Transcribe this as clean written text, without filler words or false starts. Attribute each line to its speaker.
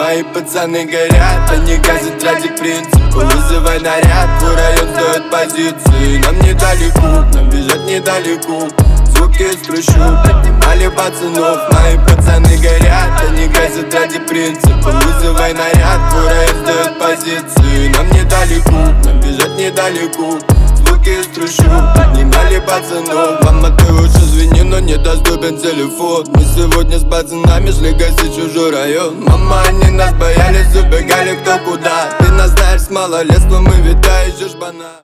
Speaker 1: Мои пацаны горят, они газят ради принципа. Вызывай наряд, твой район сдает позиции. Нам недалеко, нам бежать недалеко. Звуки из трущоб поднимали пацанов. Мои пацаны горят, они газят ради принципа. Вызывай наряд, твой район сдает позиции. Нам недалеко, нам бежать недалеко. Звуки из трущоб поднимали пацанов. Мама, ты уж извини, но недоступен телефон. Мы сегодня с пацанами шли гасить чужой район. Мама, они нас боялись, убегали кто куда. Ты нас знаешь с малолетства, мы ведь та еще шпана.